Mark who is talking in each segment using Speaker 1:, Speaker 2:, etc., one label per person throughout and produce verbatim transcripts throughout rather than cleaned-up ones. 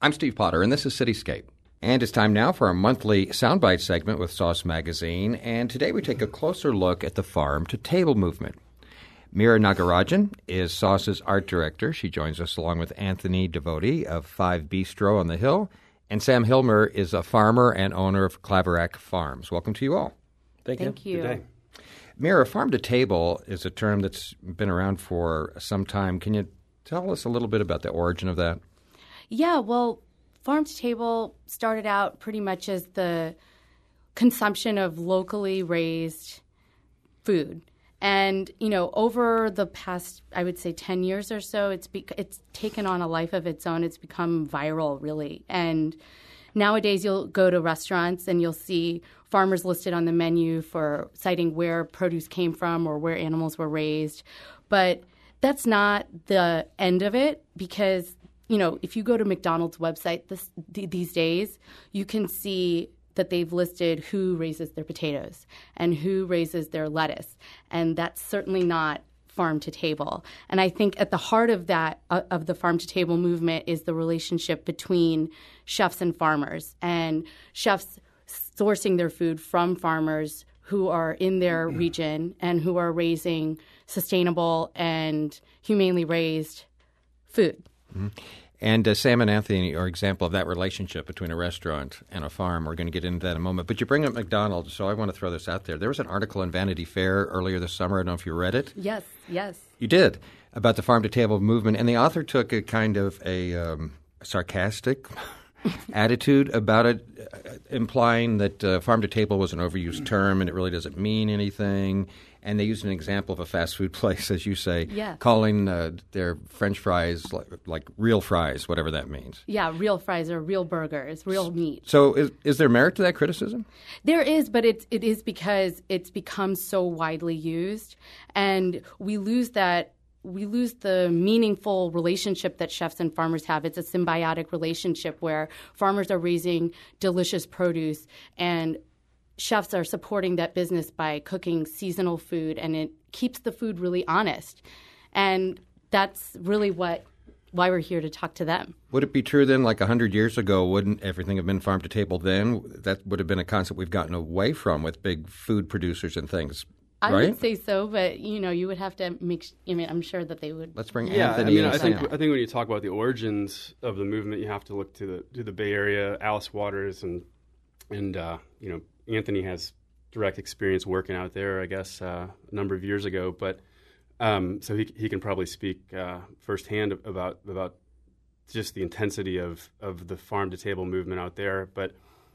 Speaker 1: I'm Steve Potter, and this is Cityscape. And it's time now for our monthly Soundbite segment with Sauce Magazine. And today we take a closer look at the farm-to-table movement. Meera Nagarajan is Sauce's art director. She joins us along with Anthony Devotie of Five Bistro on the Hill. And Sam Hilmer is a farmer and owner of Claverack Farms. Welcome to you all.
Speaker 2: Thank you.
Speaker 3: Thank you.
Speaker 2: Good day.
Speaker 1: Meera, farm-to-table is a term that's been around for some time. Can you tell us a little bit about the origin of that?
Speaker 3: Yeah, well, farm to table started out pretty much as the consumption of locally raised food. And, you know, over the past, I would say, ten years or so, it's be- it's taken on a life of its own. It's become viral, really. And nowadays you'll go to restaurants and you'll see farmers listed on the menu for citing where produce came from or where animals were raised. But that's not the end of it because you know, if you go to McDonald's website this, th- these days, you can see that they've listed who raises their potatoes and who raises their lettuce. And that's certainly not farm to table. And I think at the heart of that, uh, of the farm to table movement is the relationship between chefs and farmers, and chefs sourcing their food from farmers who are in their region and who are raising sustainable and humanely raised food.
Speaker 1: Mm-hmm. And uh, Sam and Anthony are an example of that relationship between a restaurant and a farm. We're going to get into that in a moment. But you bring up McDonald's, so I want to throw this out there. There was an article in Vanity Fair earlier this summer. I don't know if you read it.
Speaker 3: Yes, yes.
Speaker 1: You did, about the farm-to-table movement. And the author took a kind of a um, sarcastic attitude about it, uh, implying that uh, farm-to-table was an overused term and it really doesn't mean anything. And they used an example of a fast food place, as you say,
Speaker 3: yeah. calling
Speaker 1: uh, their French fries like, like real fries, whatever that means.
Speaker 3: Yeah, real fries or real burgers, real meat.
Speaker 1: So is, is there merit to that criticism?
Speaker 3: There is, but it's, it is because it's become so widely used. And we lose that. We lose the meaningful relationship that chefs and farmers have. It's a symbiotic relationship where farmers are raising delicious produce and chefs are supporting that business by cooking seasonal food, and it keeps the food really honest. And that's really what why we're here to talk to them.
Speaker 1: Would it be true then, like one hundred years ago, wouldn't everything have been farm to table then? That would have been a concept we've gotten away from with big food producers and things,
Speaker 3: I
Speaker 1: right?
Speaker 3: would say so, but, you know, you would have to make – I mean, I'm sure that they would.
Speaker 1: Let's bring
Speaker 2: yeah,
Speaker 1: Anthony
Speaker 2: I mean,
Speaker 1: in.
Speaker 2: I think, I think when you talk about the origins of the movement, you have to look to the to the Bay Area, Alice Waters, and, and uh, you know, Anthony has direct experience working out there, I guess, uh, a number of years ago. But um, so he he can probably speak uh, firsthand about about just the intensity of, of the farm to table movement out there. But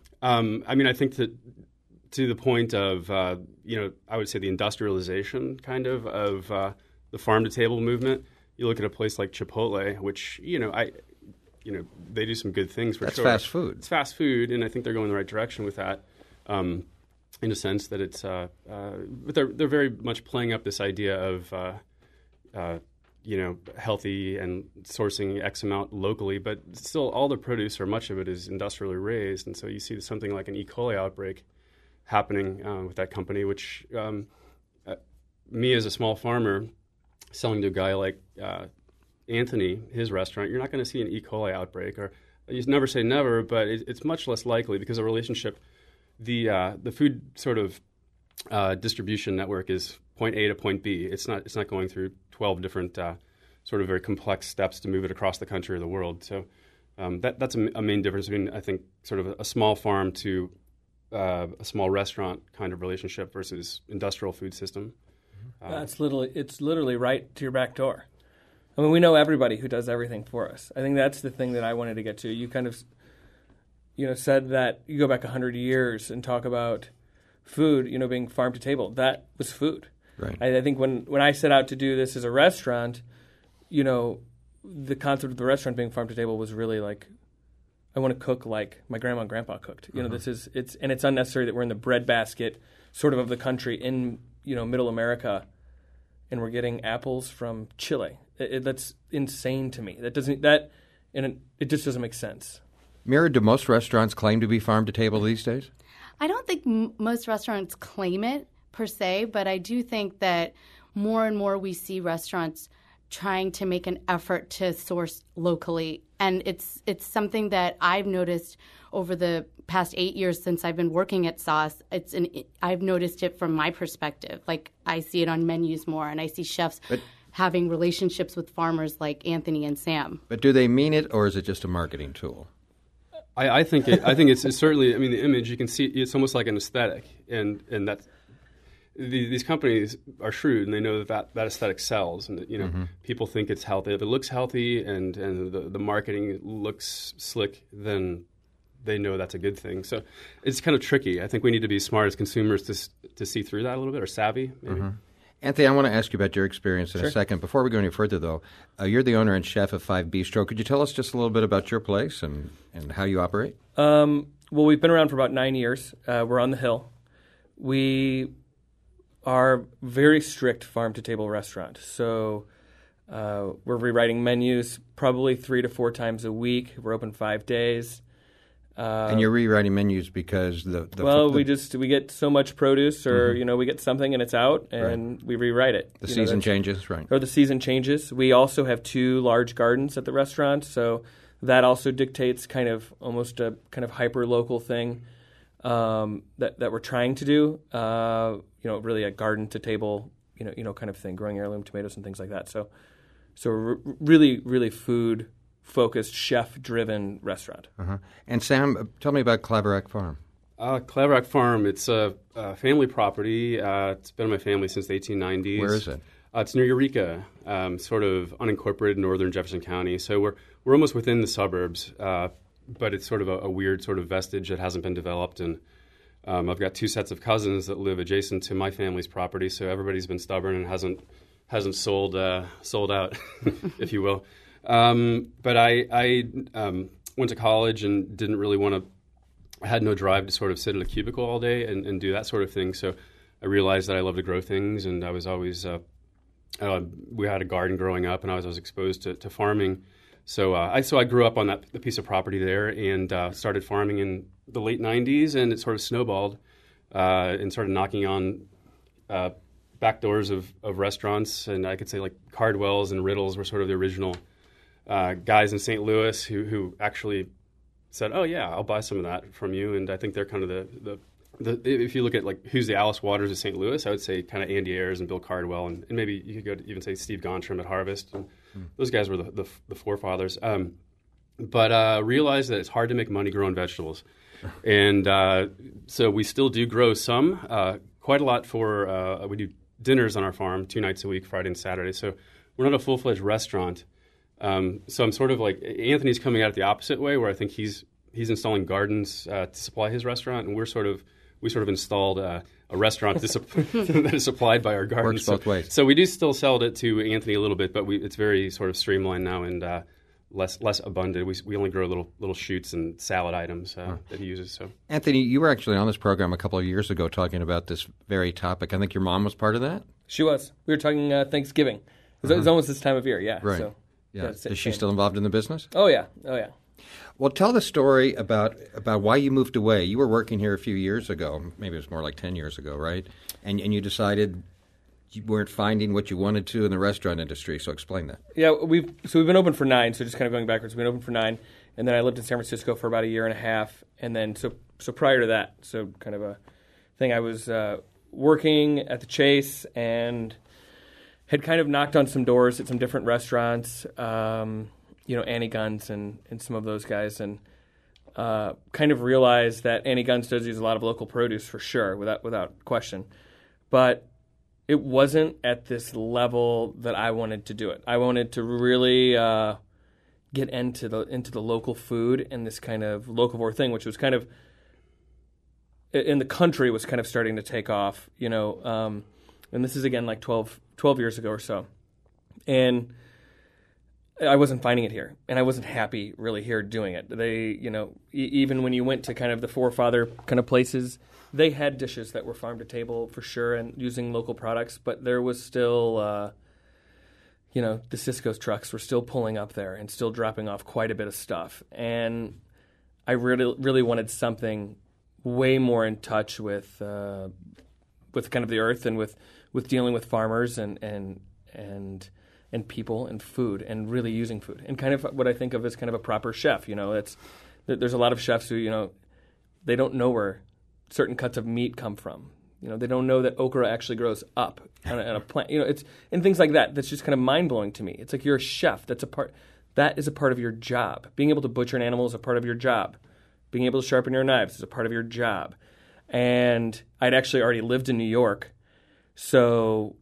Speaker 2: um, I mean, I think that to the point of uh, you know, I would say the industrialization kind of of uh, the farm to table movement. You look at a place like Chipotle, which you know I. You know, they do some good things for
Speaker 1: That's
Speaker 2: sure.
Speaker 1: fast food.
Speaker 2: It's fast food, and I think they're going the right direction with that. Um, in a sense that it's, uh, uh, but they're they're very much playing up this idea of, uh, uh, you know, healthy and sourcing X amount locally, but still all the produce or much of it is industrially raised, and so you see something like an E. coli outbreak happening uh, with that company, which um, uh, me as a small farmer selling to a guy like uh, Anthony, his restaurant, you're not going to see an E. coli outbreak, or you never say never, but it, it's much less likely because the relationship. The uh, the food sort of uh, distribution network is point A to point B. It's not it's not going through twelve different uh, sort of very complex steps to move it across the country or the world. So um, that that's a, a main difference between, I think, sort of a, a small farm to uh, a small restaurant kind of relationship versus industrial food system.
Speaker 4: Uh, That's literally it's literally right to your back door. I mean, we know everybody who does everything for us. I think that's the thing that I wanted to get to. You kind of you know, said that you go back one hundred years and talk about food, you know, being farm to table. That was food.
Speaker 1: Right.
Speaker 4: I, I think when, when I set out to do this as a restaurant, you know, the concept of the restaurant being farm to table was really like, I want to cook like my grandma and grandpa cooked. You know, uh-huh. this is, it's, and it's unnecessary that we're in the breadbasket sort of of the country in, you know, middle America, and we're getting apples from Chile. It, it, that's insane to me. That doesn't, that, and it, it just doesn't make sense.
Speaker 1: Meera, do most restaurants claim to be farm to table these days?
Speaker 3: I don't think m- most restaurants claim it per se, but I do think that more and more we see restaurants trying to make an effort to source locally. And it's it's something that I've noticed over the past eight years since I've been working at Sauce. It's an I've noticed it from my perspective. Like, I see it on menus more, and I see chefs but, having relationships with farmers like Anthony and Sam.
Speaker 1: But do they mean it, or is it just a marketing tool?
Speaker 2: I, I think it, I think it's, it's certainly. I mean, the image you can see. It's almost like an aesthetic, and and that the, these companies are shrewd, and they know that that, that aesthetic sells, and that, you know, mm-hmm. people think it's healthy. If it looks healthy, and and the, the marketing looks slick, then they know that's a good thing. So it's kind of tricky. I think we need to be smart as consumers to to see through that a little bit, or savvy, maybe.
Speaker 1: Mm-hmm. Anthony, I want to ask you about your experience in
Speaker 4: sure.
Speaker 1: a second. Before we go any further, though, uh, you're the owner and chef of Five Bistro. Could you tell us just a little bit about your place and, and how you operate?
Speaker 4: Um, well, we've been around for about nine years. Uh, we're on the Hill. We are very strict farm-to-table restaurant. So uh, we're rewriting menus probably three to four times a week. We're open five days.
Speaker 1: Uh, and you're rewriting menus because the, the
Speaker 4: well,
Speaker 1: the,
Speaker 4: we just we get so much produce, or mm-hmm. you know, we get something and it's out, and right. we rewrite it.
Speaker 1: The
Speaker 4: you
Speaker 1: season
Speaker 4: know,
Speaker 1: changes, right?
Speaker 4: Or the season changes. We also have two large gardens at the restaurant, so that also dictates kind of almost a kind of hyper local thing um, that that we're trying to do. Uh, you know, really a garden to table, you know, you know, kind of thing, growing heirloom tomatoes and things like that. So, so r- really, really food focused, chef-driven restaurant.
Speaker 1: Uh-huh. And Sam, tell me about Claverack Farm.
Speaker 2: Uh, Claverack Farm, it's a, a family property. Uh, it's been in my family since the eighteen nineties.
Speaker 1: Where is it?
Speaker 2: Uh, it's near Eureka, um, sort of unincorporated northern Jefferson County. So we're we're almost within the suburbs, uh, but it's sort of a, a weird sort of vestige that hasn't been developed. And um, I've got two sets of cousins that live adjacent to my family's property, so everybody's been stubborn and hasn't hasn't sold uh, sold out, if you will. Um, but I, I um, went to college and didn't really want to, I had no drive to sort of sit in a cubicle all day and, and do that sort of thing. So I realized that I love to grow things, and I was always, uh, uh, we had a garden growing up, and I was, I was exposed to, to farming. So uh, I so I grew up on that the piece of property there, and uh, started farming in the late nineties, and it sort of snowballed uh, and started knocking on uh, back doors of, of restaurants. And I could say like Cardwell's and Riddle's were sort of the original Uh, guys in Saint Louis who, who actually said, "Oh yeah, I'll buy some of that from you." And I think they're kind of the, the, the if you look at like who's the Alice Waters of Saint Louis, I would say kind of Andy Ayers and Bill Cardwell, and, and maybe you could go to even say Steve Gontrim at Harvest. And mm. Those guys were the the, the forefathers. Um, but uh, realized that it's hard to make money growing vegetables, and uh, so we still do grow some, uh, quite a lot for. Uh, we do dinners on our farm two nights a week, Friday and Saturday. So we're not a full fledged restaurant. Um, so I'm sort of like Anthony's coming at it the opposite way, where I think he's he's installing gardens uh, to supply his restaurant, and we're sort of we sort of installed uh, a restaurant that is supplied by our gardens.
Speaker 1: Works both
Speaker 2: so,
Speaker 1: ways.
Speaker 2: So we do still sell it to Anthony a little bit, but we, it's very sort of streamlined now and uh, less less abundant. We we only grow little little shoots and salad items uh, huh. that he uses. So
Speaker 1: Anthony, you were actually on this program a couple of years ago talking about this very topic. I think your mom was part of that.
Speaker 4: She was. We were talking uh, Thanksgiving. It was, uh-huh. it was almost this time of year. Yeah.
Speaker 1: Right.
Speaker 4: So.
Speaker 1: Yeah. Is she still involved in the business?
Speaker 4: Oh, yeah. Oh, yeah.
Speaker 1: Well, tell the story about about why you moved away. You were working here a few years ago. Maybe it was more like ten years ago, right? And and you decided you weren't finding what you wanted to in the restaurant industry. So explain that.
Speaker 4: Yeah, we've so we've been open for nine. So just kind of going backwards, we've been open for nine, and then I lived in San Francisco for about a year and a half, and then so so prior to that, so kind of a thing. I was uh, working at the Chase and had kind of knocked on some doors at some different restaurants, um, you know, Annie Gunn's and, and some of those guys, and uh, kind of realized that Annie Gunn's does use a lot of local produce for sure, without without question. But it wasn't at this level that I wanted to do it. I wanted to really uh, get into the into the local food and this kind of locavore thing, which was kind of in the country was kind of starting to take off, you know. Um, and this is again like twelve, twelve years ago or so, and I wasn't finding it here, and I wasn't happy really here doing it. They, you know, e- even when you went to kind of the forefather kind of places, they had dishes that were farm to table for sure and using local products, but there was still, uh, you know, the Cisco's trucks were still pulling up there and still dropping off quite a bit of stuff. And I really, really wanted something way more in touch with, uh, with kind of the earth and with, with dealing with farmers and and and and people and food and really using food and kind of what I think of as kind of a proper chef. You know, it's there's a lot of chefs who, you know, they don't know where certain cuts of meat come from. You know, they don't know that okra actually grows up on a, on a plant. You know, it's and things like that. That's just kind of mind blowing to me. It's like you're a chef. That's a part. That is a part of your job. Being able to butcher an animal is a part of your job. Being able to sharpen your knives is a part of your job. And I'd actually already lived in New York, so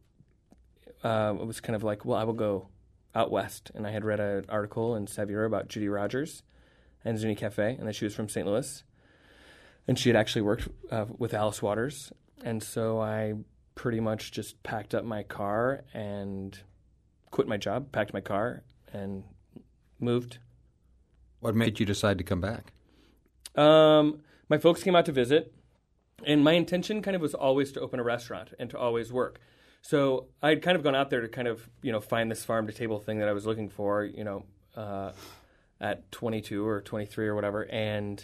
Speaker 4: uh, it was kind of like, well, I will go out west. And I had read an article in Saveur about Judy Rogers and Zuni Cafe, and that she was from Saint Louis. And she had actually worked uh, with Alice Waters. And so I pretty much just packed up my car and quit my job, packed my car, and moved.
Speaker 1: What made you decide to come back?
Speaker 4: Um, my folks came out to visit, and my intention kind of was always to open a restaurant and to always work. So I'd kind of gone out there to kind of, you know, find this farm-to-table thing that I was looking for, you know, uh, at twenty-two or twenty-three or whatever, and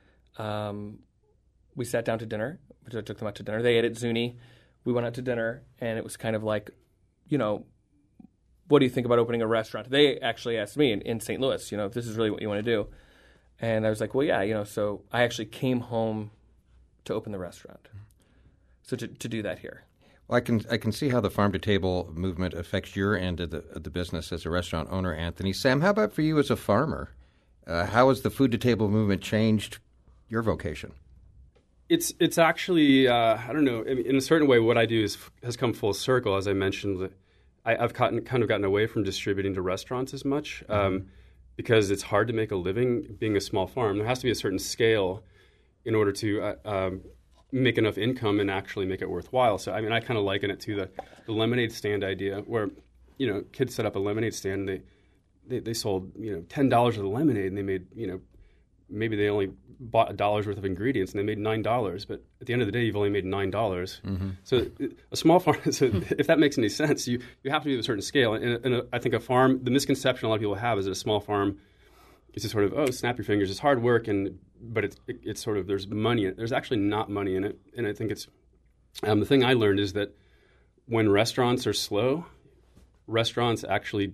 Speaker 4: um, we sat down to dinner. I took them out to dinner. They ate at Zuni. We went out to dinner, and it was kind of like, you know, what do you think about opening a restaurant? They actually asked me in, in Saint Louis, you know, if this is really what you want to do. And I was like, well, yeah, you know, so I actually came home to open the restaurant. So to, to do that here.
Speaker 1: Well, I can I can see how the farm-to-table movement affects your end of the, of the business as a restaurant owner, Anthony. Sam, how about for you as a farmer? Uh, how has the food-to-table movement changed your vocation?
Speaker 2: It's it's actually, uh, I don't know, in a certain way what I do is has come full circle. As I mentioned, I, I've gotten, kind of gotten away from distributing to restaurants as much um, because it's hard to make a living being a small farm. There has to be a certain scale in order to uh, um, make enough income and actually make it worthwhile. So, I mean, I kind of liken it to the, the lemonade stand idea where, you know, kids set up a lemonade stand and they, they, they sold, you know, ten dollars of the lemonade and they made, you know, maybe they only bought a dollar's worth of ingredients and they made nine dollars, but at the end of the day, you've only made nine dollars. Mm-hmm. So a small farm, so if that makes any sense, you, you have to be at a certain scale. And, and a, I think a farm, the misconception a lot of people have is that a small farm is just sort of, oh, snap your fingers, it's hard work, and but it's, it, it's sort of, there's money in it. There's actually not money in it. And I think it's, um, the thing I learned is that when restaurants are slow, restaurants actually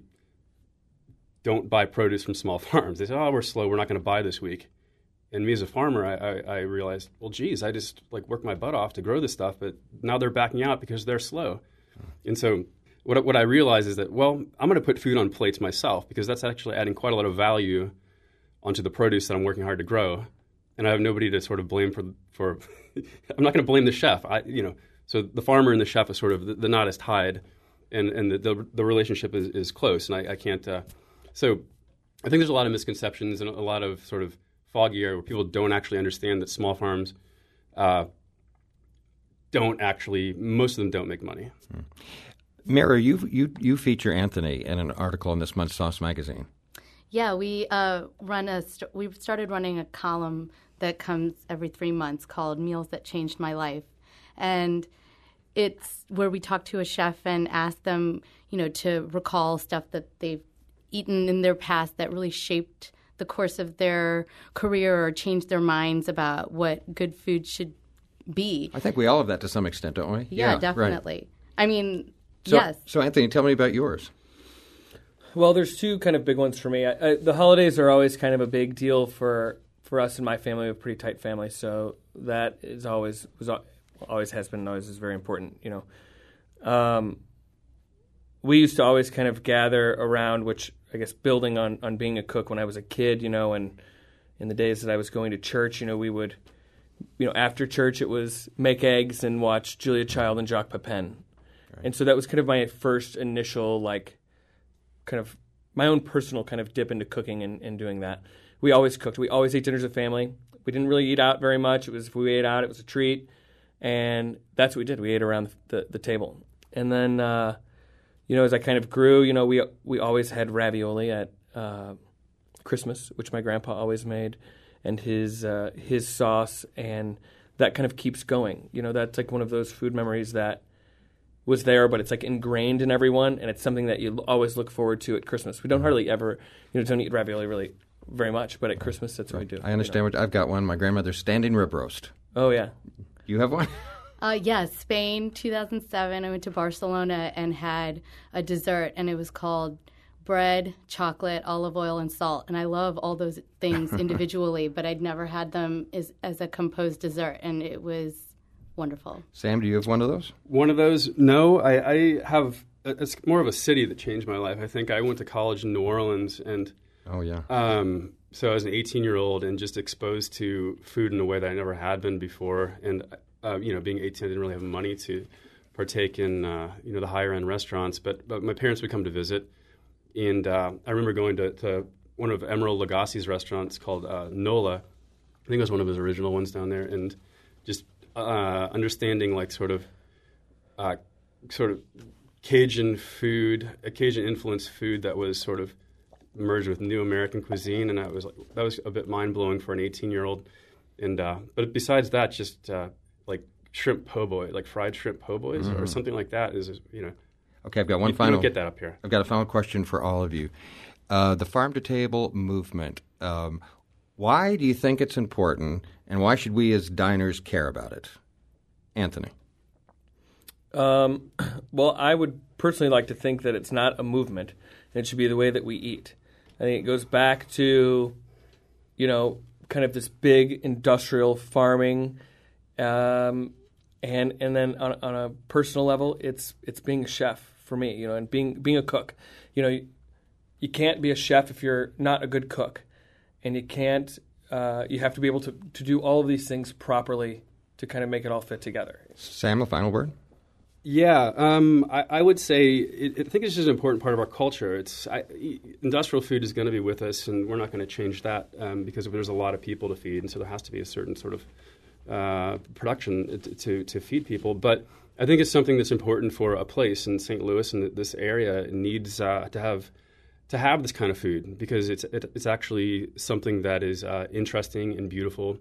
Speaker 2: don't buy produce from small farms. They say, oh, we're slow, we're not going to buy this week. And me as a farmer, I, I, I realized, well, geez, I just like worked my butt off to grow this stuff, but now they're backing out because they're slow. And so what what I realized is that, well, I'm going to put food on plates myself because that's actually adding quite a lot of value onto the produce that I'm working hard to grow. And I have nobody to sort of blame for, for I'm not going to blame the chef. I, you know, so the farmer and the chef is sort of, the, the knot is tied and, and the, the, the relationship is, is close. And I, I can't, uh, so I think there's a lot of misconceptions and a lot of sort of foggy area where people don't actually understand that small farms uh, don't actually, most of them don't make money.
Speaker 1: Hmm. Mira, you, you, you feature Anthony in an article in this month's Sauce magazine.
Speaker 3: Yeah, we uh, run a st- we started running a column that comes every three months called Meals That Changed My Life. And it's where we talk to a chef and ask them, you know, to recall stuff that they've eaten in their past that really shaped the course of their career or changed their minds about what good food should be.
Speaker 1: I think we all have that to some extent, don't we?
Speaker 3: Yeah, yeah definitely. Right. I mean,
Speaker 1: so,
Speaker 3: yes.
Speaker 1: So, Anthony, tell me about yours.
Speaker 4: Well, there's two kind of big ones for me. I, I, the holidays are always kind of a big deal for, for us and my family. We have a pretty tight family, so that is always was always has been and always is very important. You know, um, we used to always kind of gather around, which I guess building on, on being a cook when I was a kid, you know, and in the days that I was going to church, you know, we would, you know, after church it was make eggs and watch Julia Child and Jacques Pepin. Right. And so that was kind of my first initial, like, kind of my own personal kind of dip into cooking and, and doing that. We always cooked. We always ate dinners as a family. We didn't really eat out very much. It was, if we ate out, it was a treat. And that's what we did. We ate around the, the, the table. And then, uh, you know, as I kind of grew, you know, we we always had ravioli at uh, Christmas, which my grandpa always made, and his uh, his sauce, and that kind of keeps going. You know, that's like one of those food memories that was there, but it's like ingrained in everyone, and it's something that you always look forward to at Christmas. We don't hardly ever, you know, don't eat ravioli really very much, but at Christmas, that's what we do.
Speaker 1: I understand.
Speaker 4: You know?
Speaker 1: What I've got one. My grandmother's standing rib roast.
Speaker 4: Oh, yeah.
Speaker 1: You have one?
Speaker 3: Uh, yes, Spain, two thousand seven. I went to Barcelona and had a dessert, and it was called bread, chocolate, olive oil, and salt. And I love all those things individually, but I'd never had them as, as a composed dessert, and it was wonderful.
Speaker 1: Sam, do you have one of those?
Speaker 2: One of those? No, I, I have. It's more of a city that changed my life. I think I went to college in New Orleans, and
Speaker 1: oh yeah.
Speaker 2: Um, so I was an eighteen-year-old and just exposed to food in a way that I never had been before. And uh, you know, being eighteen, I didn't really have money to partake in uh, you know the higher-end restaurants. But but my parents would come to visit, and uh, I remember going to, to one of Emeril Lagasse's restaurants called uh, Nola. I think it was one of his original ones down there, and just uh, understanding like sort of uh, sort of Cajun food, a Cajun influenced food that was sort of merged with new American cuisine, and that was like, that was a bit mind blowing for an eighteen year old. And uh, but besides that, just uh, like shrimp po' boy, like fried shrimp po' boys mm. or something like that is you know.
Speaker 1: Okay, I've got one
Speaker 2: you,
Speaker 1: final.
Speaker 2: You don't get that up here.
Speaker 1: I've got a final question for all of you. Uh, the farm to table movement. Um, why do you think it's important, and why should we as diners care about it? Anthony.
Speaker 4: Um, well, I would personally like to think that it's not a movement. It should be the way that we eat. I think it goes back to, you know, kind of this big industrial farming, um, and and then on, on a personal level, it's it's being a chef for me, you know, and being being a cook. You know, you, you can't be a chef if you're not a good cook, and you can't. Uh, you have to be able to to do all of these things properly to kind of make it all fit together.
Speaker 1: Sam, a final word.
Speaker 2: Yeah, um, I, I would say it, I think it's just an important part of our culture. It's I, industrial food is going to be with us, and we're not going to change that um, because there's a lot of people to feed, and so there has to be a certain sort of uh, production to to feed people. But I think it's something that's important for a place in Saint Louis, and this area needs uh, to have to have this kind of food because it's it, it's actually something that is uh, interesting and beautiful.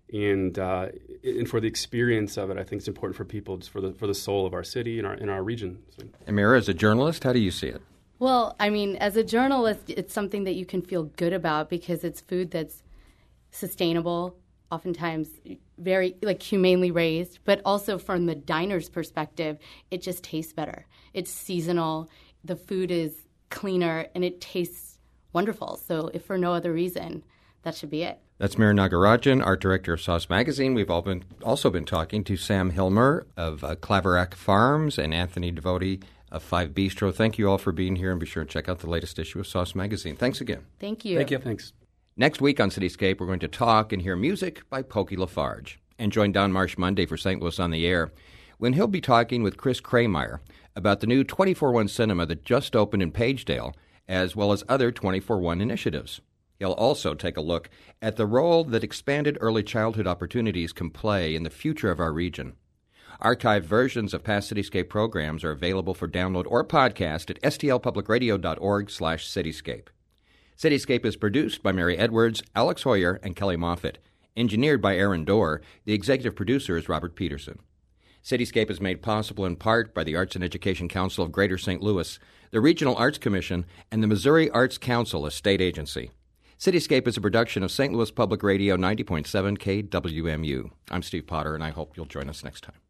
Speaker 2: And uh, and for the experience of it, I think it's important for people, just for the for the soul of our city and our in our region. So.
Speaker 1: Amira, as a journalist, how do you see it?
Speaker 3: Well, I mean, as a journalist, it's something that you can feel good about because it's food that's sustainable, oftentimes very like humanely raised, but also from the diner's perspective, it just tastes better. It's seasonal, the food is cleaner, and it tastes wonderful. So if for no other reason, that should be it.
Speaker 1: That's Mira Nagarajan, art director of Sauce Magazine. We've all been also been talking to Sam Hilmer of uh, Claverack Farms and Anthony Devotie of Five Bistro. Thank you all for being here, and be sure to check out the latest issue of Sauce Magazine. Thanks again.
Speaker 3: Thank you.
Speaker 4: Thank you.
Speaker 2: Thanks.
Speaker 1: Next week on Cityscape, we're going to talk and hear music by Pokey Lafarge. And join Don Marsh Monday for Saint Louis on the Air, when he'll be talking with Chris Krameyer about the new twenty-four one cinema that just opened in Pagedale, as well as other twenty-four one initiatives. He'll also take a look at the role that expanded early childhood opportunities can play in the future of our region. Archived versions of past Cityscape programs are available for download or podcast at s t l public radio dot org slash cityscape. Cityscape is produced by Mary Edwards, Alex Hoyer, and Kelly Moffitt. Engineered by Aaron Dorr. The executive producer is Robert Peterson. Cityscape is made possible in part by the Arts and Education Council of Greater Saint Louis, the Regional Arts Commission, and the Missouri Arts Council, a state agency. Cityscape is a production of Saint Louis Public Radio ninety point seven K W M U. I'm Steve Potter, and I hope you'll join us next time.